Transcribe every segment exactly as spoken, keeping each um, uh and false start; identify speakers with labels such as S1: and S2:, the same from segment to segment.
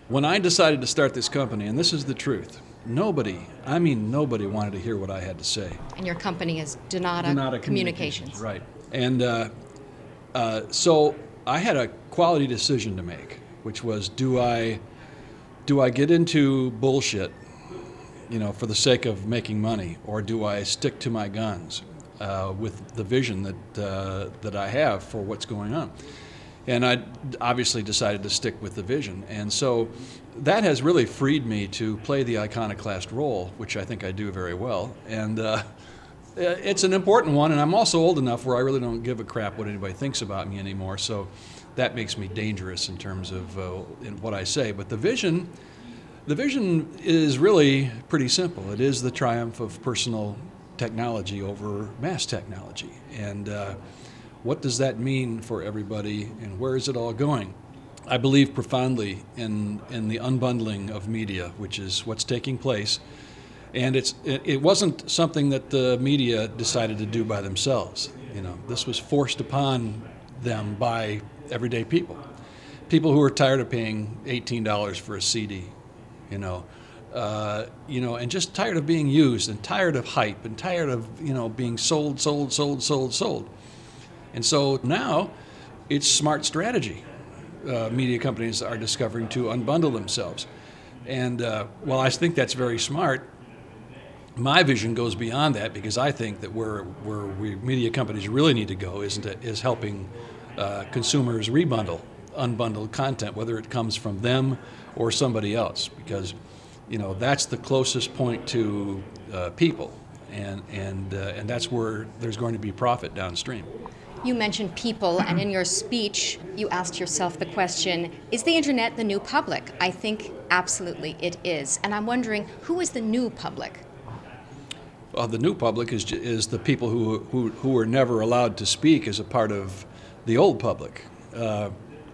S1: When I decided to start this company, and this is the truth, nobody, I mean nobody wanted to hear what I had to say.
S2: And your company is Donata,
S1: Donata
S2: Communications.
S1: Communications. Right. And uh, uh, so I had a quality decision to make, which was do I do I get into bullshit, you know, for the sake of making money, or do I stick to my guns uh, with the vision that uh, that I have for what's going on? And I obviously decided to stick with the vision. And so that has really freed me to play the iconoclast role, which I think I do very well. And uh, it's an important one, and I'm also old enough where I really don't give a crap what anybody thinks about me anymore. So that makes me dangerous in terms of uh, in what I say. But the vision, the vision is really pretty simple. It is the triumph of personal technology over mass technology. And uh, what does that mean for everybody, and where is it all going? I believe profoundly in in the unbundling of media, which is what's taking place. And it's it, it wasn't something that the media decided to do by themselves. You know, this was forced upon them by everyday people. People who are tired of paying eighteen dollars for a C D, you know, uh, you know, and just tired of being used, and tired of hype, and tired of, you know, being sold, sold, sold, sold, sold. And so now it's smart strategy. Uh, media companies are discovering to unbundle themselves. And uh, while I think that's very smart, my vision goes beyond that, because I think that where where we media companies really need to go is, to, is helping uh, consumers rebundle unbundled content, whether it comes from them or somebody else, because, you know, that's the closest point to uh, people, and and uh, and that's where there's going to be profit downstream.
S2: You mentioned people, and in your speech, you asked yourself the question, is the internet the new public? I think absolutely it is. And I'm wondering, who is the new public?
S1: Well, the new public is is the people who who who were never allowed to speak as a part of the old public. Uh,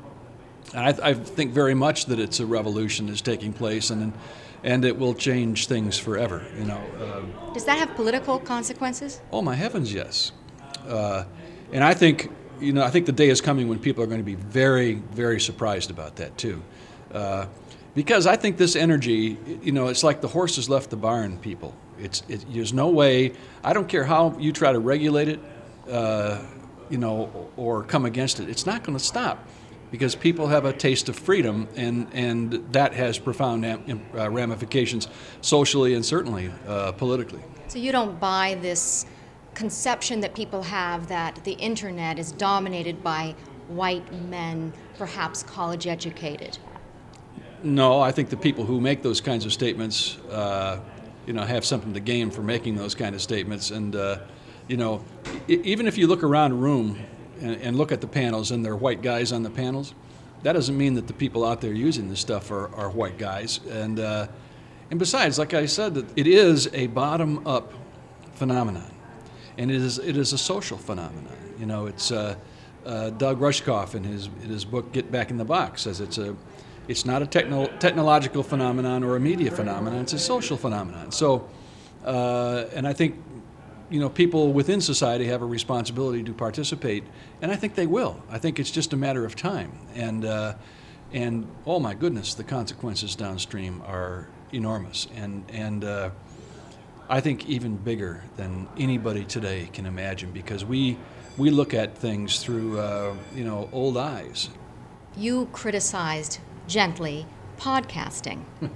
S1: I, I think very much that it's a revolution is taking place, and and it will change things forever. You know. Uh,
S2: Does that have political consequences?
S1: Oh my heavens, yes. Uh, and I think you know I think the day is coming when people are going to be very very surprised about that too. Uh, Because I think this energy, you know, it's like the horse has left the barn, people. It's it, there's no way. I don't care how you try to regulate it, uh, you know, or come against it. It's not going to stop, because people have a taste of freedom, and and that has profound am, uh, ramifications socially and certainly uh, politically.
S2: So you don't buy this conception that people have that the internet is dominated by white men, perhaps college educated.
S1: No, I think the people who make those kinds of statements, uh, you know, have something to gain for making those kind of statements. And, uh, you know, I- even if you look around a room and, and look at the panels and there are white guys on the panels, that doesn't mean that the people out there using this stuff are, are white guys. And uh, and besides, like I said, that it is a bottom-up phenomenon, and it is it is a social phenomenon. You know, it's uh, uh, Doug Rushkoff in his in his book Get Back in the Box says it's a It's not a techno- technological phenomenon or a media phenomenon. It's a social phenomenon. So, uh, and I think, you know, people within society have a responsibility to participate, and I think they will. I think it's just a matter of time. And, uh, and oh my goodness, the consequences downstream are enormous, and and uh, I think even bigger than anybody today can imagine, because we we look at things through, uh, you know, old eyes.
S2: You criticized gently podcasting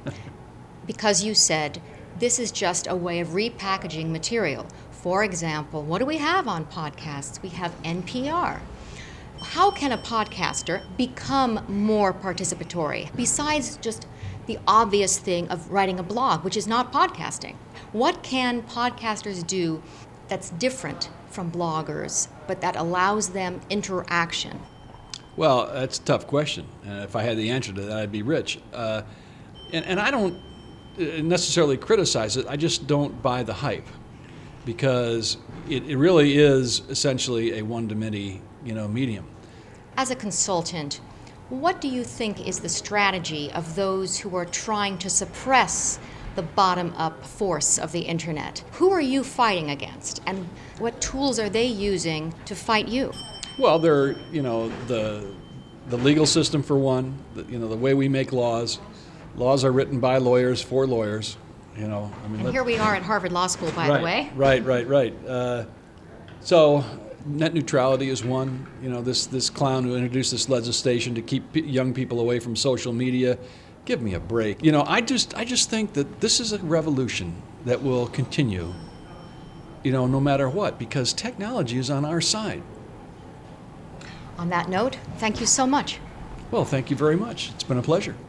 S2: because you said this is just a way of repackaging material. For example, what do we have on podcasts? We have N P R. How can a podcaster become more participatory besides just the obvious thing of writing a blog, which is not podcasting? What can podcasters do that's different from bloggers, but that allows them interaction?
S1: Well, that's a tough question. And if I had the answer to that, I'd be rich. Uh, and, and I don't necessarily criticize it. I just don't buy the hype, because it, it really is essentially a one-to-many, you know, medium.
S2: As a consultant, what do you think is the strategy of those who are trying to suppress the bottom-up force of the internet? Who are you fighting against, and what tools are they using to fight you?
S1: Well, they're, you know, the the legal system for one, the, you know, the way we make laws, laws are written by lawyers for lawyers. You know, I mean,
S2: And
S1: let-
S2: here we are at Harvard Law School, by
S1: right,
S2: the way.
S1: Right, right, right. Uh, so, net neutrality is one. You know, this this clown who introduced this legislation to keep p- young people away from social media. Give me a break. You know, I just I just think that this is a revolution that will continue. You know, no matter what, because technology is on our side.
S2: On that note, thank you so much.
S1: Well, thank you very much. It's been a pleasure.